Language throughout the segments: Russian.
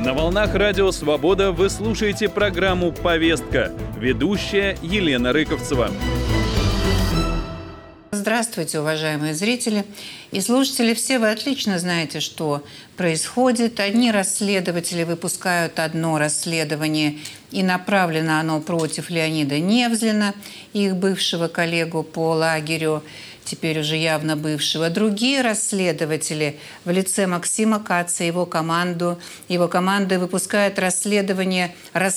На волнах Радио Свобода вы слушаете программу «Повестка». Ведущая Елена Рыковцева. Здравствуйте, уважаемые зрители и слушатели. Все вы отлично знаете, что происходит. Одни расследователи выпускают одно расследование, и направлено оно против Леонида Невзлина, их бывшего коллегу по лагерю, теперь уже явно бывшего. Другие расследователи в лице Максима Каца и его команды выпускают расследование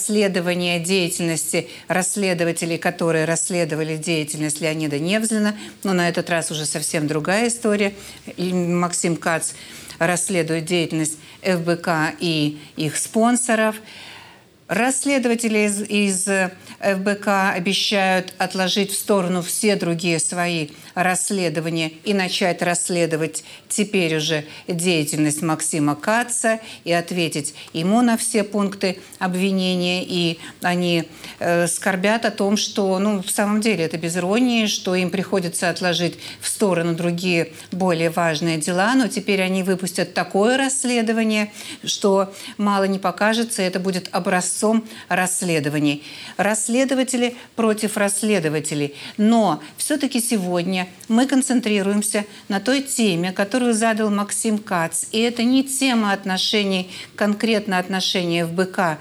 деятельности расследователей, которые расследовали деятельность Леонида Невзлина. Но на этот раз уже совсем другая история. И Максим Кац расследует деятельность ФБК и их спонсоров. Расследователи из ФБК обещают отложить в сторону все другие свои расследования и начать расследовать теперь уже деятельность Максима Каца и ответить ему на все пункты обвинения. И они скорбят о том, что, в самом деле это без иронии, что им приходится отложить в сторону другие более важные дела, но теперь они выпустят такое расследование, что мало не покажется, это будет образцом расследований. Расследователи против расследователей. Но все-таки сегодня мы концентрируемся на той теме, которую задал Максим Кац. И это не тема отношений, конкретно отношения ФБК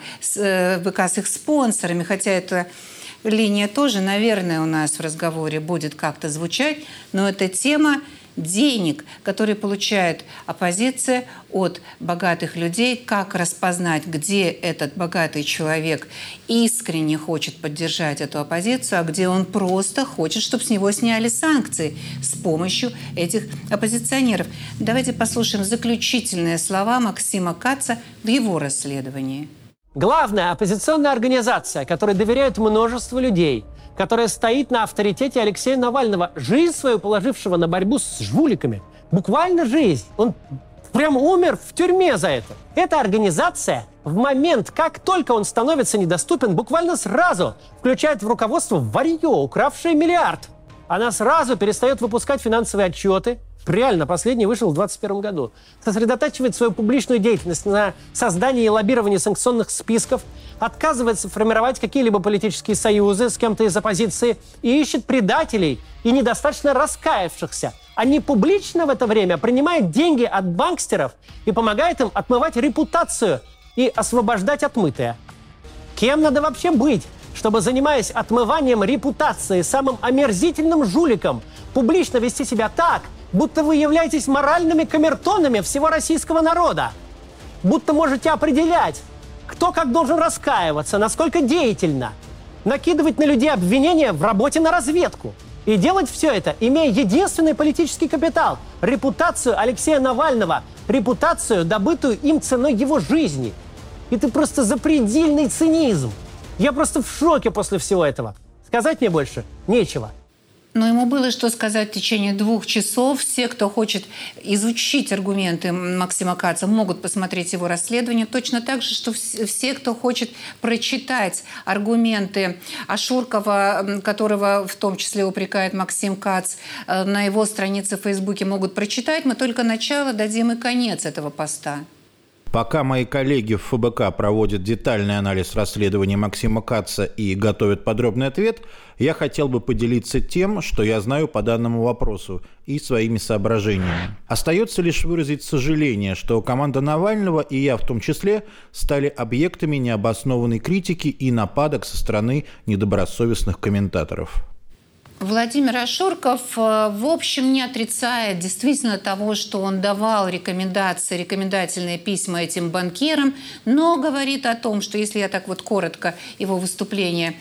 с их спонсорами, хотя эта линия тоже, наверное, у нас в разговоре будет как-то звучать, но это тема денег, которые получает оппозиция от богатых людей, как распознать, где этот богатый человек искренне хочет поддержать эту оппозицию, а где он просто хочет, чтобы с него сняли санкции с помощью этих оппозиционеров. Давайте послушаем заключительные слова Максима Каца в его расследовании. Главная оппозиционная организация, которой доверяют множество людей, которая стоит на авторитете Алексея Навального, жизнь свою положившего на борьбу с жуликами. Буквально жизнь. Он прям умер в тюрьме за это. Эта организация в момент, как только он становится недоступен, буквально сразу включает в руководство варьё, укравшее миллиард. Она сразу перестает выпускать финансовые отчеты. Реально, последний вышел в 2021 году. Сосредотачивает свою публичную деятельность на создании и лоббировании санкционных списков, отказывается формировать какие-либо политические союзы с кем-то из оппозиции и ищет предателей и недостаточно раскаявшихся. А не публично в это время принимает деньги от банкстеров и помогает им отмывать репутацию и освобождать отмытое. Кем надо вообще быть, чтобы, занимаясь отмыванием репутации самым омерзительным жуликом, публично вести себя так, будто вы являетесь моральными камертонами всего российского народа? Будто можете определять, кто как должен раскаиваться, насколько деятельно, накидывать на людей обвинения в работе на разведку. И делать все это, имея единственный политический капитал – репутацию Алексея Навального, репутацию, добытую им ценой его жизни. Это просто запредельный цинизм. Я просто в шоке после всего этого. Сказать мне больше нечего. Но ему было что сказать в течение 2 часов. Все, кто хочет изучить аргументы Максима Каца, могут посмотреть его расследование. Точно так же, что все, кто хочет прочитать аргументы Ашуркова, которого в том числе упрекает Максим Кац, на его странице в Фейсбуке могут прочитать. Мы только начало дадим и конец этого поста. Пока мои коллеги в ФБК проводят детальный анализ расследования Максима Каца и готовят подробный ответ, я хотел бы поделиться тем, что я знаю по данному вопросу и своими соображениями. Остается лишь выразить сожаление, что команда Навального, и я в том числе, стали объектами необоснованной критики и нападок со стороны недобросовестных комментаторов. Владимир Ашурков, в общем, не отрицает действительно того, что он давал рекомендательные письма этим банкирам, но говорит о том, что если я так вот коротко его выступление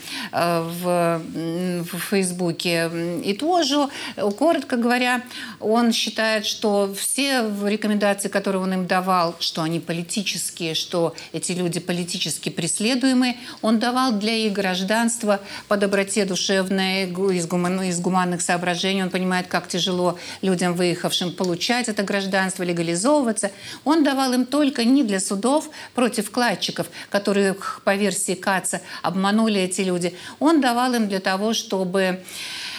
в Фейсбуке итожу, коротко говоря, он считает, что все рекомендации, которые он им давал, что они политические, что эти люди политически преследуемые, он давал для их гражданства по доброте душевной, из гуманных соображений. Он понимает, как тяжело людям, выехавшим, получать это гражданство, легализовываться. Он давал им только не для судов против вкладчиков, которых, по версии Каца, обманули эти люди. Он давал им для того, чтобы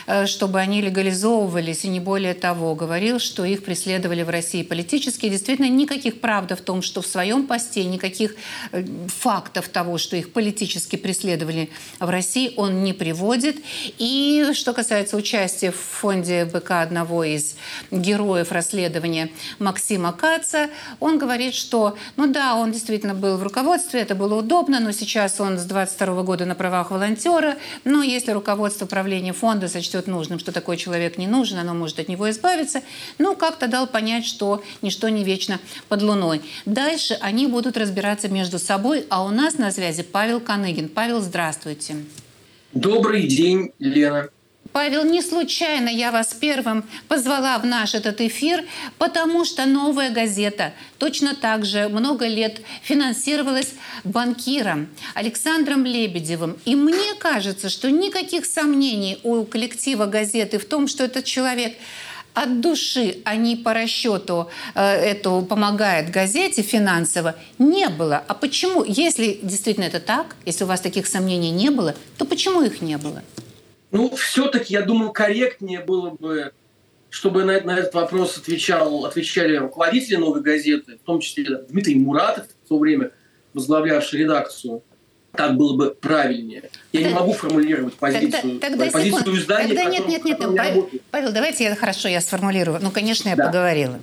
чтобы они легализовывались, и не более того. Говорил, что их преследовали в России политически. И действительно, никаких правд в том, что в своем посте, никаких фактов того, что их политически преследовали в России, он не приводит. И что касается участия в фонде ФБК одного из героев расследования Максима Каца, он говорит, что, ну да, он действительно был в руководстве, это было удобно, но сейчас он с 22 года на правах волонтера, но если руководство правления фонда сочтет нужным, что такой человек не нужен, оно может от него избавиться, ну, как-то дал понять, что ничто не вечно под луной. Дальше они будут разбираться между собой, а у нас на связи Павел Коныгин. Павел, здравствуйте. Добрый день, Лена. Павел, не случайно я вас первым позвала в наш этот эфир, потому что «Новая газета» точно так же много лет финансировалась банкиром Александром Лебедевым. И мне кажется, что никаких сомнений у коллектива газеты в том, что этот человек от души, а не по расчету это помогает газете финансово, не было. А почему? Если действительно это так, если у вас таких сомнений не было, то почему их не было? Ну, все-таки, я думаю, корректнее было бы, чтобы на этот вопрос отвечали руководители «Новой газеты», в том числе Дмитрий Муратов, в то время возглавлявший редакцию. Так было бы правильнее. Я не могу формулировать позицию издания, нет. Павел, давайте я сформулирую. Ну, конечно, я поговорила.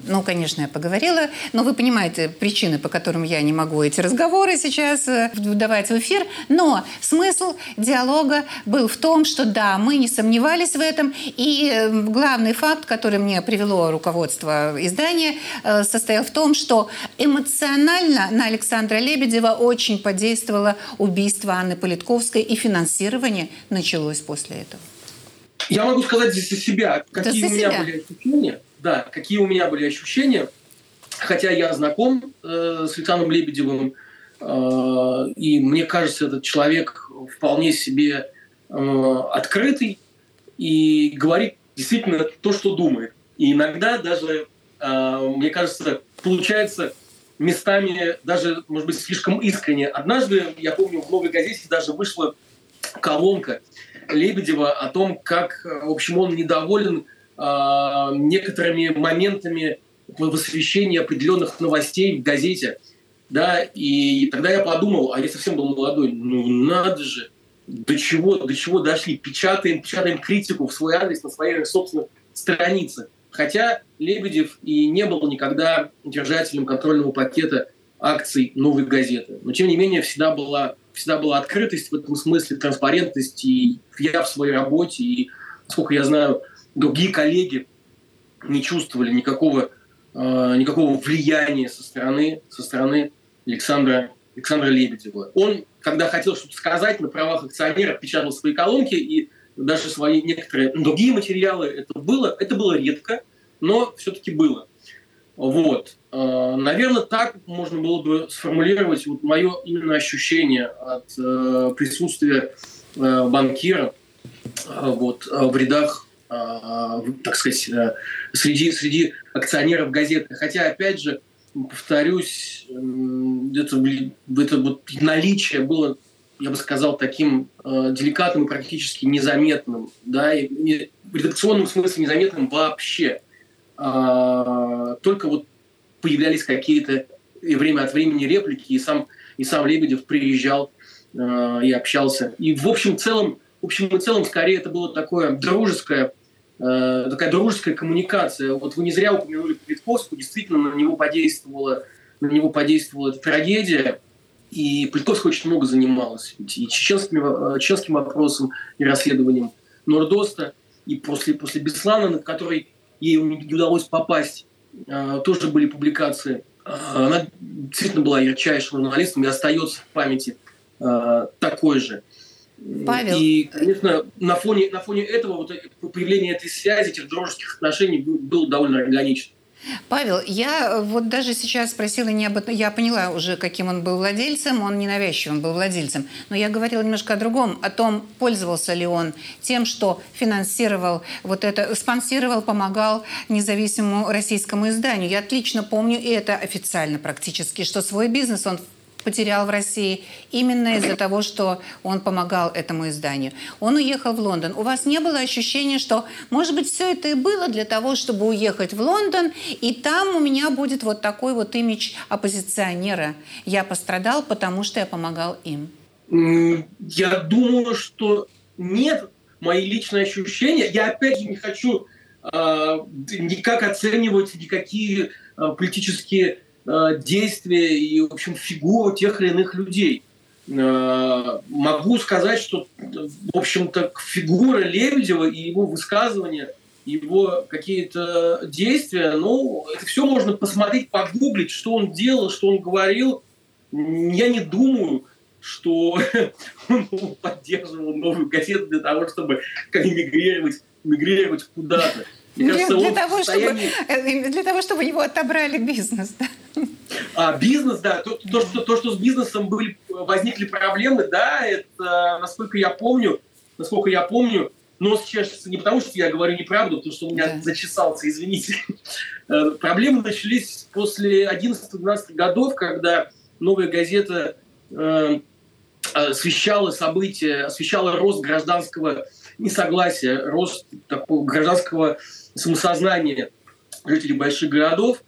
Но вы понимаете причины, по которым я не могу эти разговоры сейчас давать в эфир. Но смысл диалога был в том, что да, мы не сомневались в этом. И главный факт, который мне привело руководство издания, состоял в том, что эмоционально на Александра Лебедева очень подействовало убийство Анны Политковской, и финансирование началось после этого. Я могу сказать здесь за себя, какие у меня были ощущения, хотя я знаком с Александром Лебедевым, и мне кажется, этот человек вполне себе открытый и говорит действительно то, что думает. И иногда даже, мне кажется, получается местами даже, может быть, слишком искренне. Однажды, я помню, в «Новой газете» даже вышла колонка Лебедева о том, как, в общем, он недоволен некоторыми моментами в освещении определенных новостей в газете. Да? И тогда я подумал, а я совсем был молодой, ну надо же, до чего дошли, печатаем критику в свой адрес на своей собственной странице. Хотя Лебедев и не был никогда держателем контрольного пакета акций «Новой газеты». Но, тем не менее, всегда была открытость в этом смысле, транспарентность, и я в своей работе, и, насколько я знаю, другие коллеги не чувствовали никакого влияния со стороны Александра Лебедева. Он, когда хотел что-то сказать, на правах акционера печатал свои колонки и даже свои некоторые другие материалы. Это было редко, но все-таки было. Вот. Наверное, так можно было бы сформулировать вот мое именно ощущение от присутствия банкира в рядах, так сказать, среди акционеров газеты. Хотя, опять же, повторюсь, это вот наличие было, я бы сказал, таким деликатным и практически незаметным, да, и в редакционном смысле незаметным вообще. Только вот появлялись какие-то время от времени реплики, и сам Лебедев приезжал и общался. И в общем и целом, скорее это была такая дружеская коммуникация. Вот вы не зря упомянули Политковскую, действительно на него подействовала эта трагедия. И Политковская очень много занималась и чеченским вопросом, и расследованием Нордоста, и после Беслана, на который ей не удалось попасть, тоже были публикации. Она действительно была ярчайшим журналистом и остается в памяти такой же. Павел. И, конечно, на фоне этого вот, появление этой связи, этих дружеских отношений было довольно органично. Павел, я вот даже сейчас спросила не об этом. Я поняла уже, каким он был владельцем. Он ненавязчивым был владельцем. Но я говорила немножко о другом. О том, пользовался ли он тем, что финансировал спонсировал, помогал независимому российскому изданию. Я отлично помню, и это официально практически, что свой бизнес он потерял в России именно из-за того, что он помогал этому изданию. Он уехал в Лондон. У вас не было ощущения, что, может быть, все это и было для того, чтобы уехать в Лондон, и там у меня будет вот такой вот имидж оппозиционера. Я пострадал, потому что я помогал им. Я думаю, что нет. Мои личные ощущения. Я опять же не хочу никак оценивать никакие политические действия и, в общем, фигуру тех или иных людей. Могу сказать, что, в общем-то, фигура Лебедева и его высказывания, его какие-то действия, ну, это все можно посмотреть, погуглить, что он делал, что он говорил. Я не думаю, что он поддерживал «Новую газету» для того, чтобы мигрировать куда-то. Для того, чтобы у него отобрали бизнес. Да? Бизнес, да. То, что с бизнесом возникли проблемы, да, это, насколько я помню, но сейчас не потому, что я говорю неправду, потому что у меня зачесался, извините. Проблемы начались после 11-12 годов, когда «Новая газета» освещала события, освещала рост гражданского несогласия, рост такого гражданского самосознания жителей больших городов.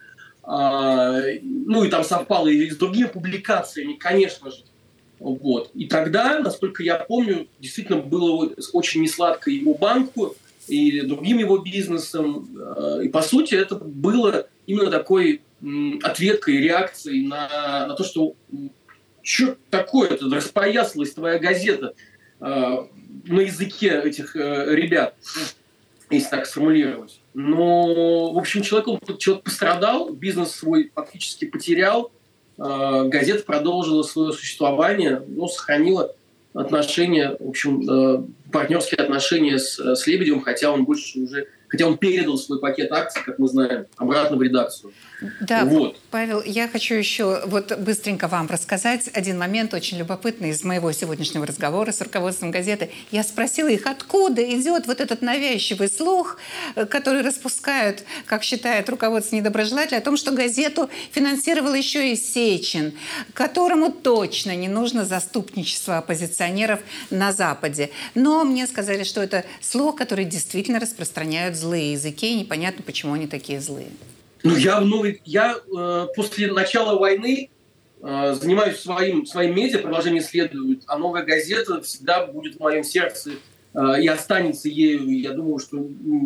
Ну и там совпало и с другими публикациями, конечно же. Вот. И тогда, насколько я помню, действительно было очень несладко его банку и другим его бизнесам. И, по сути, это было именно такой ответкой, реакцией на то, что что такое-то, распоясалась твоя газета на языке этих ребят, если так сформулировать. Но, в общем, человек пострадал, бизнес свой фактически потерял, газета продолжила свое существование, но сохранила отношения, в общем, партнерские отношения с Лебедевым, хотя он передал свой пакет акций, как мы знаем, обратно в редакцию. Да, вот. Павел, я хочу еще быстренько вам рассказать один момент очень любопытный из моего сегодняшнего разговора с руководством газеты. Я спросила их, откуда идет вот этот навязчивый слух, который распускают, как считает руководство недоброжелателей, о том, что газету финансировал еще и Сечин, которому точно не нужно заступничество оппозиционеров на Западе. Но мне сказали, что это слух, который действительно распространяют злые языки, и непонятно, почему они такие злые. Ну, я после начала войны занимаюсь своим медиа, продолжение следует, а «Новая газета» всегда будет в моем сердце и останется ею. Я думаю, что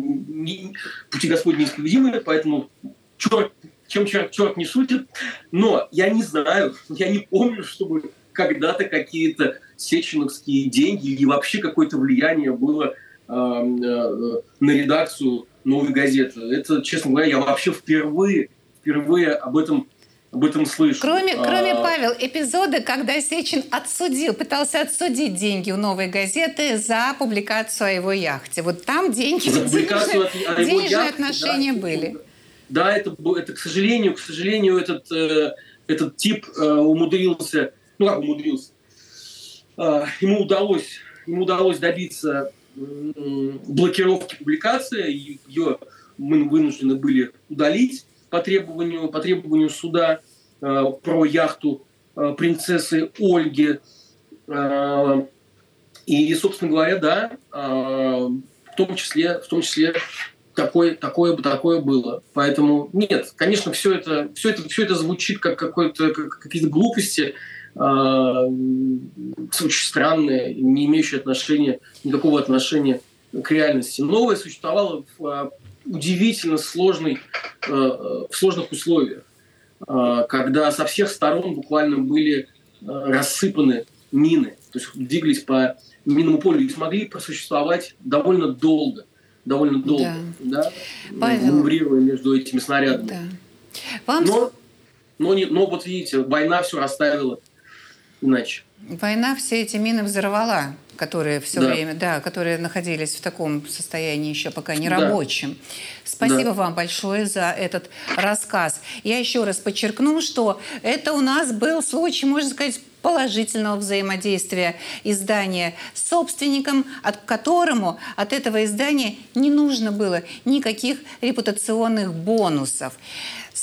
пути Господни неисповедимы, поэтому чем черт не шутит. Но я не знаю, я не помню, чтобы когда-то какие-то сеченовские деньги или вообще какое-то влияние было на редакцию «Новой газеты». Это, честно говоря, я вообще впервые об этом слышу. Кроме Павел, эпизоды, когда Сечин пытался отсудить деньги у «Новой газеты» за публикацию о его яхте. Вот там денежные отношения были. Да, это, к сожалению, этот тип умудрился. Ему удалось добиться блокировки публикации, ее мы вынуждены были удалить по требованию суда про яхту принцессы Ольги. И, собственно говоря, да, в том числе такое было. Поэтому нет, конечно, все это звучит как какие-то глупости, очень странные, не имеющие никакого отношения к реальности. Новое существовало в удивительно сложных условиях, когда со всех сторон буквально были рассыпаны мины, то есть двигались по минному полю и смогли просуществовать довольно долго, да? Маневрируя между этими снарядами. Да. Но вот видите, война все расставила иначе. Война все эти мины взорвала, которые все время, которые находились в таком состоянии еще пока нерабочем. Спасибо вам большое за этот рассказ. Я еще раз подчеркну, что это у нас был случай, можно сказать, положительного взаимодействия издания с собственником, которому от этого издания не нужно было никаких репутационных бонусов.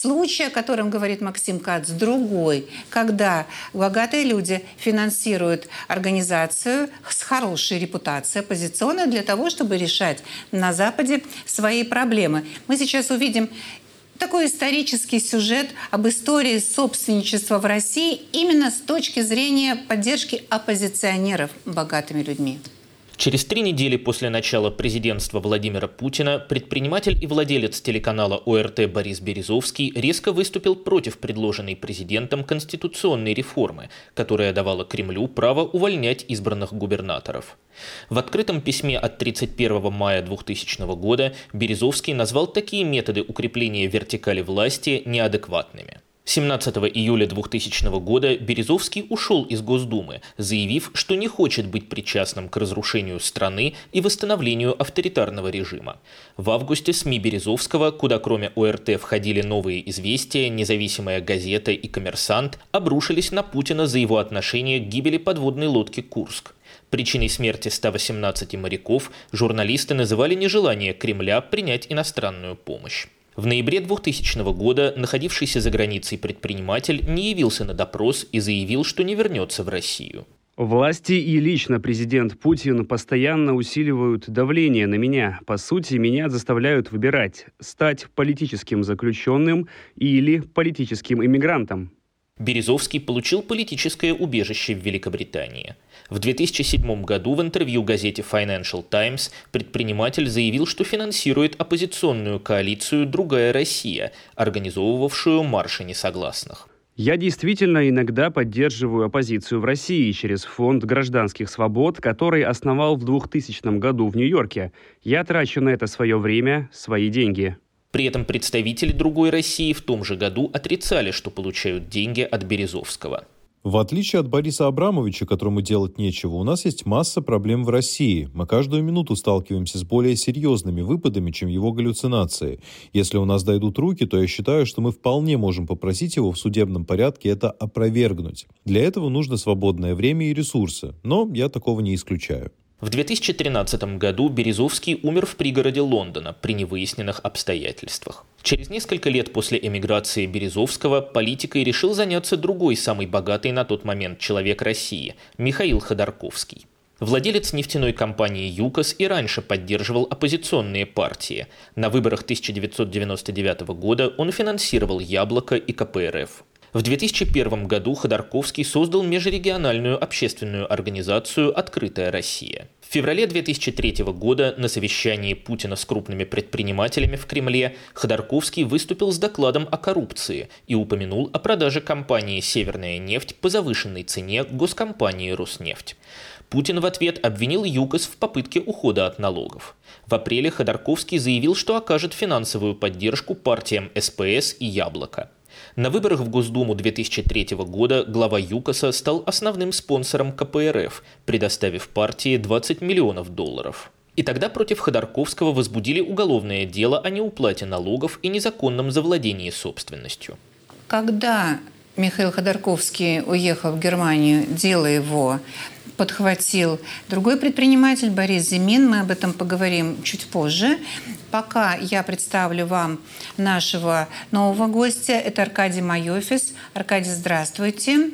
Случай, о котором говорит Максим Кац, другой, когда богатые люди финансируют организацию с хорошей репутацией, оппозиционной, для того, чтобы решать на Западе свои проблемы. Мы сейчас увидим такой исторический сюжет об истории собственничества в России именно с точки зрения поддержки оппозиционеров богатыми людьми. Через 3 недели после начала президентства Владимира Путина предприниматель и владелец телеканала ОРТ Борис Березовский резко выступил против предложенной президентом конституционной реформы, которая давала Кремлю право увольнять избранных губернаторов. В открытом письме от 31 мая 2000 года Березовский назвал такие методы укрепления вертикали власти неадекватными. 17 июля 2000 года Березовский ушел из Госдумы, заявив, что не хочет быть причастным к разрушению страны и восстановлению авторитарного режима. В августе СМИ Березовского, куда кроме ОРТ входили «Новые известия», «Независимая газета» и «Коммерсант», обрушились на Путина за его отношение к гибели подводной лодки «Курск». Причиной смерти 118 моряков журналисты называли нежелание Кремля принять иностранную помощь. В ноябре 2000 года находившийся за границей предприниматель не явился на допрос и заявил, что не вернется в Россию. Власти и лично президент Путин постоянно усиливают давление на меня. По сути, меня заставляют выбирать – стать политическим заключенным или политическим иммигрантом. Березовский получил политическое убежище в Великобритании. В 2007 году в интервью газете Financial Times предприниматель заявил, что финансирует оппозиционную коалицию «Другая Россия», организовывавшую марши несогласных. Я действительно иногда поддерживаю оппозицию в России через Фонд гражданских свобод, который основал в 2000 году в Нью-Йорке. Я трачу на это свое время, свои деньги. При этом представители «Другой России» в том же году отрицали, что получают деньги от Березовского. В отличие от Бориса Абрамовича, которому делать нечего, у нас есть масса проблем в России. Мы каждую минуту сталкиваемся с более серьезными выпадами, чем его галлюцинации. Если у нас дойдут руки, то я считаю, что мы вполне можем попросить его в судебном порядке это опровергнуть. Для этого нужно свободное время и ресурсы, но я такого не исключаю. В 2013 году Березовский умер в пригороде Лондона при невыясненных обстоятельствах. Через несколько лет после эмиграции Березовского политикой решил заняться другой самый богатый на тот момент человек России – Михаил Ходорковский. Владелец нефтяной компании «ЮКОС» и раньше поддерживал оппозиционные партии. На выборах 1999 года он финансировал «Яблоко» и КПРФ. В 2001 году Ходорковский создал межрегиональную общественную организацию «Открытая Россия». В феврале 2003 года на совещании Путина с крупными предпринимателями в Кремле Ходорковский выступил с докладом о коррупции и упомянул о продаже компании «Северная нефть» по завышенной цене госкомпании «Роснефть». Путин в ответ обвинил ЮКОС в попытке ухода от налогов. В апреле Ходорковский заявил, что окажет финансовую поддержку партиям СПС и «Яблоко». На выборах в Госдуму 2003 года глава ЮКОСа стал основным спонсором КПРФ, предоставив партии $20 миллионов. И тогда против Ходорковского возбудили уголовное дело о неуплате налогов и незаконном завладении собственностью. Когда Михаил Ходорковский уехал в Германию, дело его подхватил другой предприниматель Борис Зимин. Мы об этом поговорим чуть позже. Пока я представлю вам нашего нового гостя. Это Аркадий Майофис. Аркадий, здравствуйте.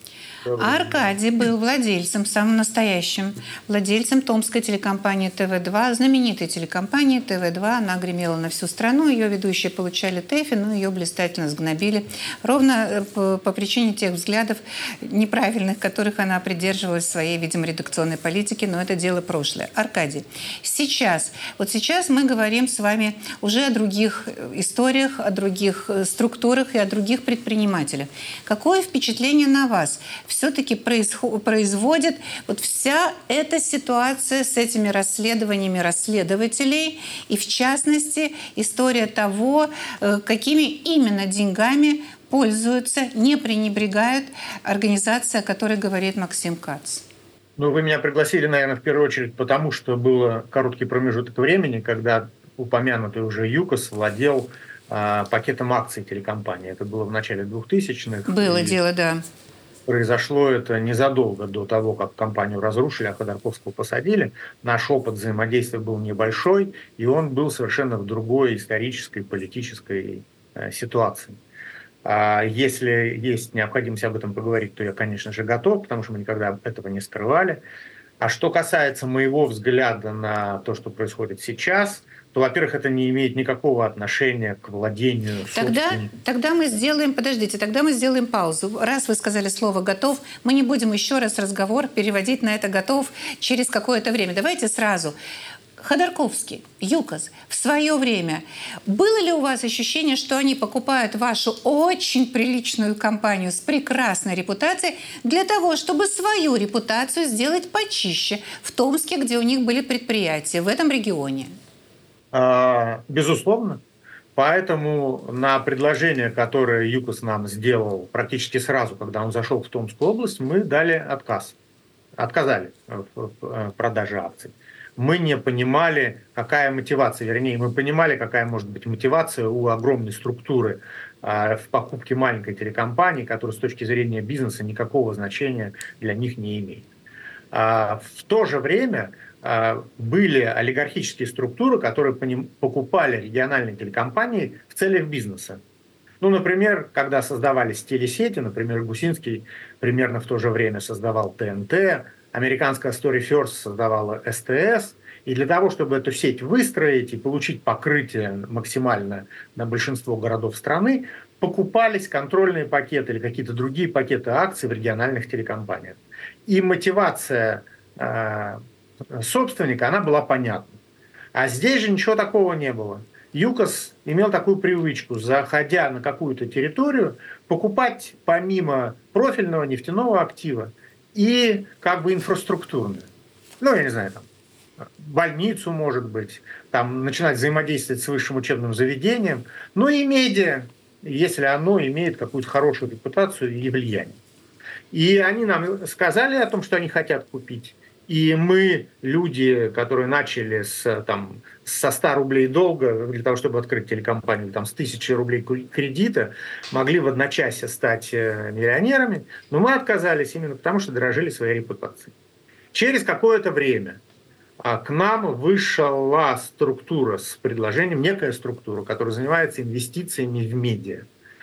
Аркадий был владельцем, самым настоящим, владельцем томской телекомпании ТВ-2, знаменитой телекомпании ТВ-2. Она гремела на всю страну, ее ведущие получали ТЭФИ, но ее блистательно сгнобили. Ровно по причине тех взглядов неправильных, которых она придерживалась в своей, видимо, редакционной политике, но это дело прошлое. Аркадий, сейчас мы говорим с вами уже о других историях, о других структурах и о других предпринимателях. Какое впечатление на вас все-таки производит вот вся эта ситуация с этими расследованиями расследователей и, в частности, история того, какими именно деньгами пользуются, не пренебрегают организации, о которой говорит Максим Кац? Ну, вы меня пригласили, наверное, в первую очередь потому, что был короткий промежуток времени, когда упомянутый уже ЮКОС владел пакетом акций телекомпании. Это было в начале 2000-х. Было дело, да. Произошло это незадолго до того, как компанию разрушили, а Ходорковского посадили. Наш опыт взаимодействия был небольшой, и он был совершенно в другой исторической, политической ситуации. Если есть необходимость об этом поговорить, то я, конечно же, готов, потому что мы никогда этого не скрывали. А что касается моего взгляда на то, что происходит сейчас, то, во-первых, это не имеет никакого отношения к владению собственностью. Тогда мы сделаем паузу. Раз вы сказали слово «готов», мы не будем еще раз разговор переводить на это «готов» через какое-то время. Давайте сразу. Ходорковский, ЮКОС, в свое время, было ли у вас ощущение, что они покупают вашу очень приличную компанию с прекрасной репутацией для того, чтобы свою репутацию сделать почище в Томске, где у них были предприятия, в этом регионе? Безусловно. Поэтому на предложение, которое ЮКОС нам сделал практически сразу, когда он зашел в Томскую область, мы дали отказ. Отказали в продаже акций. Мы не понимали, какая мотивация, вернее, мы понимали, какая может быть мотивация у огромной структуры в покупке маленькой телекомпании, которая с точки зрения бизнеса никакого значения для них не имеет. В то же время были олигархические структуры, которые покупали региональные телекомпании в целях бизнеса. Ну, например, когда создавались телесети, например, Гусинский примерно в то же время создавал ТНТ, американская Story First создавала СТС, и для того, чтобы эту сеть выстроить и получить покрытие максимально на большинство городов страны, покупались контрольные пакеты или какие-то другие пакеты акций в региональных телекомпаниях. И мотивация собственника, она была понятна. А здесь же ничего такого не было. ЮКОС имел такую привычку, заходя на какую-то территорию, покупать помимо профильного нефтяного актива и как бы инфраструктурную. Ну, я не знаю, там, больницу, может быть, там, начинать взаимодействовать с высшим учебным заведением, но и медиа, если оно имеет какую-то хорошую репутацию и влияние. И они нам сказали о том, что они хотят купить. И мы, люди, которые начали со 100 рублей долга для того, чтобы открыть телекомпанию, там, с 1000 рублей кредита, могли в одночасье стать миллионерами, но мы отказались именно потому, что дорожили своей репутацией. Через какое-то время к нам вышла структура с предложением, некая структура, которая занимается инвестициями в медиа,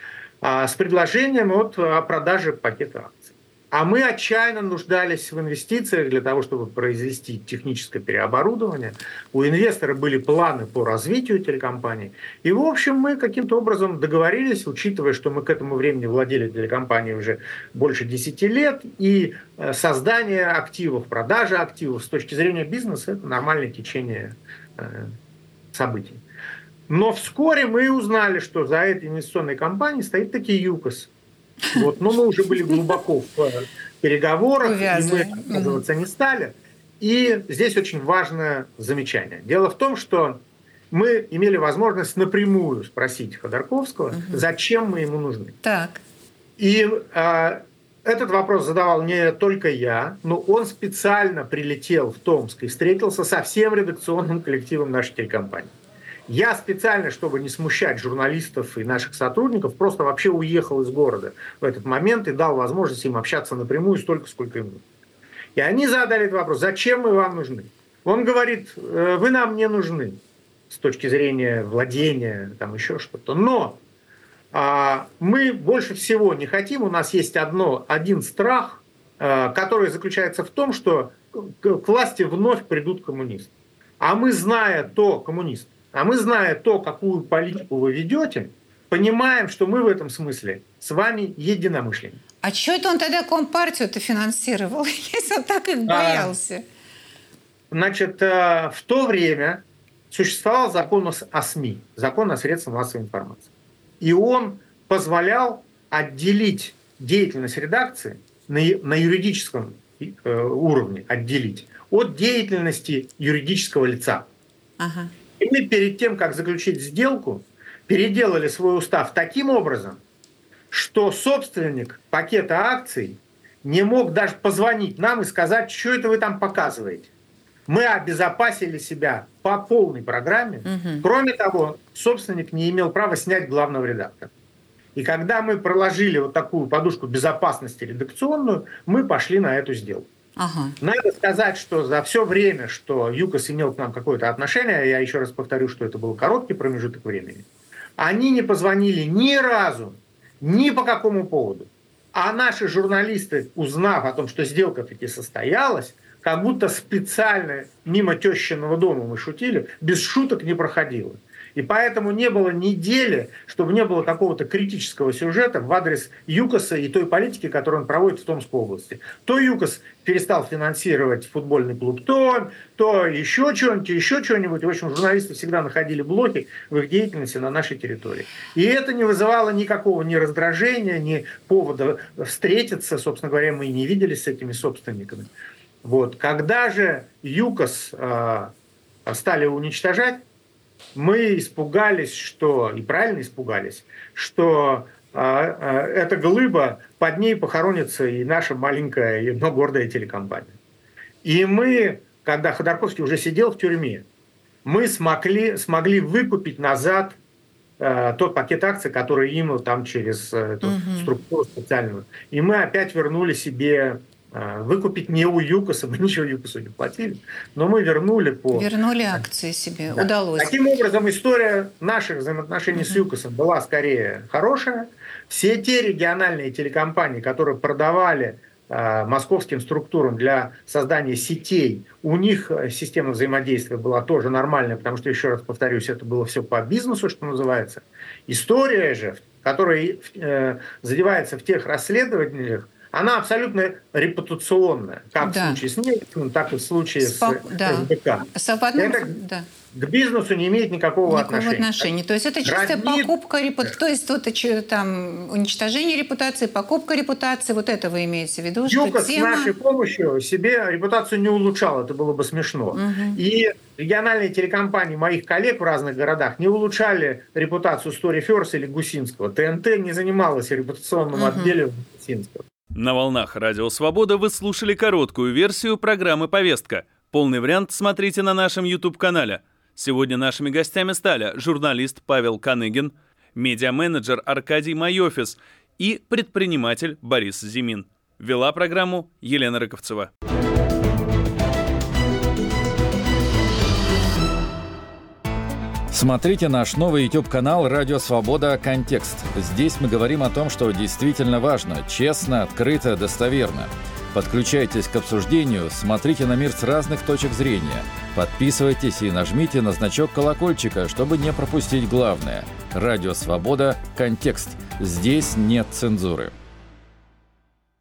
с предложением о продаже пакета акций. А мы отчаянно нуждались в инвестициях для того, чтобы произвести техническое переоборудование. У инвестора были планы по развитию телекомпании. И, в общем, мы каким-то образом договорились, учитывая, что мы к этому времени владели телекомпанией уже больше 10 лет, и создание активов, продажа активов с точки зрения бизнеса – это нормальное течение событий. Но вскоре мы узнали, что за этой инвестиционной компанией стоит таки ЮКОС. Вот. Но мы уже были глубоко в переговорах, и мы отказываться не стали. И здесь очень важное замечание. Дело в том, что мы имели возможность напрямую спросить Ходорковского, зачем мы ему нужны. Так. И этот вопрос задавал не только я, но он специально прилетел в Томск и встретился со всем редакционным коллективом нашей телекомпании. Я специально, чтобы не смущать журналистов и наших сотрудников, просто вообще уехал из города в этот момент и дал возможность им общаться напрямую столько, сколько им нужно. И они задали этот вопрос: зачем мы вам нужны? Он говорит: вы нам не нужны с точки зрения владения, там еще что-то. Но мы больше всего не хотим, у нас есть один страх, который заключается в том, что к власти вновь придут коммунисты. А мы, зная то, какую политику вы ведете, понимаем, что мы в этом смысле с вами единомышленники. А что это он тогда Компартию-то финансировал, если он так их боялся? Значит, в то время существовал закон о СМИ, закон о средствах массовой информации. И он позволял отделить деятельность редакции на юридическом уровне, отделить от деятельности юридического лица. Ага. И мы перед тем, как заключить сделку, переделали свой устав таким образом, что собственник пакета акций не мог даже позвонить нам и сказать, что это вы там показываете. Мы обезопасили себя по полной программе. Угу. Кроме того, собственник не имел права снять главного редактора. И когда мы проложили вот такую подушку безопасности редакционную, мы пошли на эту сделку. Ага. Надо сказать, что за все время, что ЮКОС имел к нам какое-то отношение, я еще раз повторю, что это был короткий промежуток времени, они не позвонили ни разу Ни по какому поводу. А наши журналисты, узнав о том, что сделка таки состоялась, как будто специально мимо тещиного дома, мы шутили, без шуток не проходило. И поэтому не было недели, чтобы не было какого-то критического сюжета в адрес ЮКОСа и той политики, которую он проводит в Томской области. То ЮКОС перестал финансировать футбольный клуб то еще что-нибудь. В общем, журналисты всегда находили блоки в их деятельности на нашей территории. И это не вызывало никакого ни раздражения, ни повода встретиться. Собственно говоря, мы и не виделись с этими собственниками. Вот. Когда же ЮКОС стали уничтожать, мы испугались, и правильно испугались, что эта глыба, под ней похоронится и наша маленькая, но гордая телекомпания. И мы, когда Ходорковский уже сидел в тюрьме, мы смогли выкупить назад тот пакет акций, который им там через эту структуру специальную. И мы опять вернули себе... Выкупить не у ЮКОСа, мы ничего ЮКОСу не платили, но мы вернули акции себе, да. Удалось. Таким образом, история наших взаимоотношений с ЮКОСом была скорее хорошая. Все те региональные телекомпании, которые продавали московским структурам для создания сетей, у них система взаимодействия была тоже нормальная, потому что, еще раз повторюсь, это было все по бизнесу, что называется. История же, которая задевается в тех расследованиях, она абсолютно репутационная, как в случае с Нефтькиным, так и в случае с СБК. Это к бизнесу не имеет никакого отношения. То есть это чистая покупка репутации, то есть там уничтожение репутации, покупка репутации, вот это вы имеете в виду? ЮКОС с нашей помощью себе репутацию не улучшал, это было бы смешно. И региональные телекомпании моих коллег в разных городах не улучшали репутацию Story First или Гусинского. ТНТ не занималась репутационным отделом Гусинского. На волнах Радио Свобода вы слушали короткую версию программы «Повестка». Полный вариант смотрите на нашем YouTube-канале. Сегодня нашими гостями стали журналист Павел Каныгин, медиа-менеджер Аркадий Майофис и предприниматель Борис Зимин. Вела программу Елена Рыковцева. Смотрите наш новый YouTube-канал «Радио Свобода. Контекст». Здесь мы говорим о том, что действительно важно, честно, открыто, достоверно. Подключайтесь к обсуждению, смотрите на мир с разных точек зрения. Подписывайтесь и нажмите на значок колокольчика, чтобы не пропустить главное. «Радио Свобода. Контекст». Здесь нет цензуры.